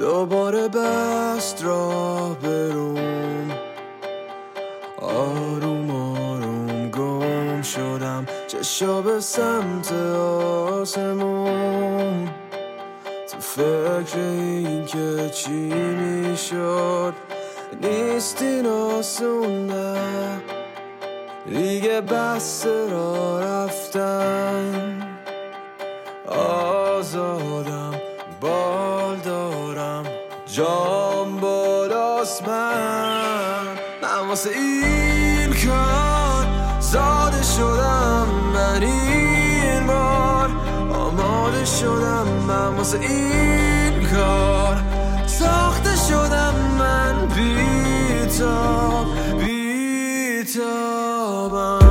دوباره بست راه بروم، آروم آروم گم شدم، چشا به سمت آسمون، تو فکر این که چی میشد نیست این آسون نه، دیگه بس را رفتن، آزادم بال دارم جام بالاست، من واسه این کار زاده شدم، من این بار آماده شدم، من واسه این کار ساخته شدم، من بی‌تاب بی‌تابم.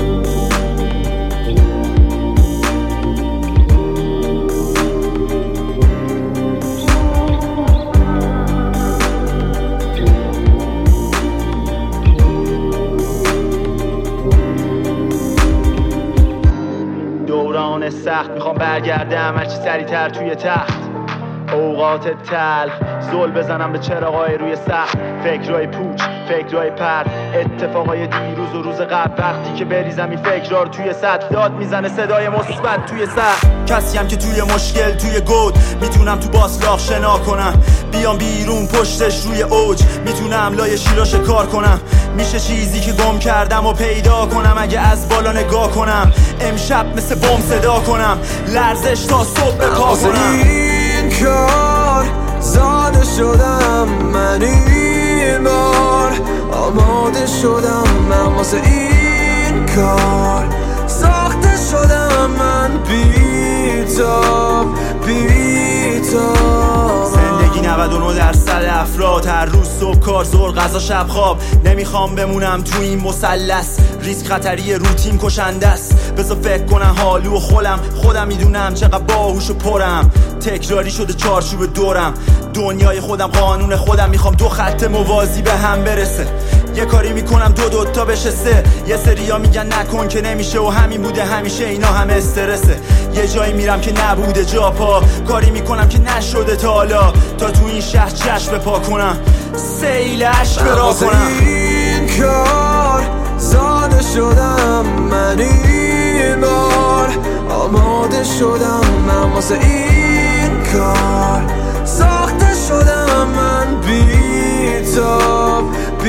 دوران سخت میخوام برگردم هرچی سریعتر توی تخت، اوقات تلخ زل بزنم به چراغای روی سقف، فکرای پوچ فکرای پرد، اتفاقای دیروز و روز قبل، وقتی که بریزم این فکرها رو توی سطح، داد میزنه صدای مثبت توی سقف. کسیم که توی مشکل توی گود میتونم تو باسلاخ شنا کنم، بیام بیرون پشتش روی اوج میتونم لای شیراش کار کنم، میشه چیزی که گم کردم و پیدا کنم اگه از بالا نگاه کنم، امشب مثل بم صدا کنم، لرزش تا صبح پا کنم. این کار زاده شدم، من این بار آماده شدم، من واسه این کار ساخته شدم، من بی‌تاب بی‌تابم. زندگی 99% افراد، هر روز صبح کار ظهر غذا شب خواب، نمیخوام بمونم تو این مثلث، ریسک خطری روتین کشنده است، بذار فکر کنم حالو و خودم میدونم چقدر باهوش و پرم، تکراری شده چارچوب دورم، دنیای خودم قانون خودم، میخوام دو خط موازی به هم برسه، یه کاری میکنم دو تا بشه سه، یه سریا میگن نکن که نمیشه و همین بوده همیشه، اینا همه استرسه، یه جایی میرم که نبوده جا پا، کاری میکنم که نشده تا حالا، تا تو این شهر چشم پا کنم، سیل عشق را کنم. این کار زاده شدم، من این بار آماده شدم، من واسه این کار ساخته شدم، من بی‌تاب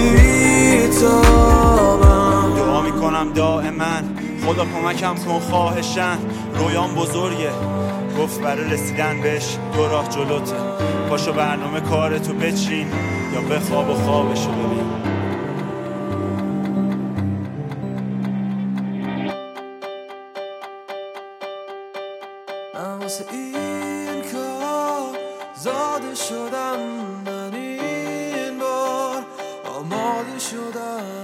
بی‌تابم. دعا میکنم دائما خدا کمکم کن خواهشن، رویام بزرگه گفت برای رسیدن بهش دو راه جلوته، پاشو برنامه کارتو بچین یا بخواب و خوابشو ببین. من واسه این کار زاده شدم، من این بار آماده شدم.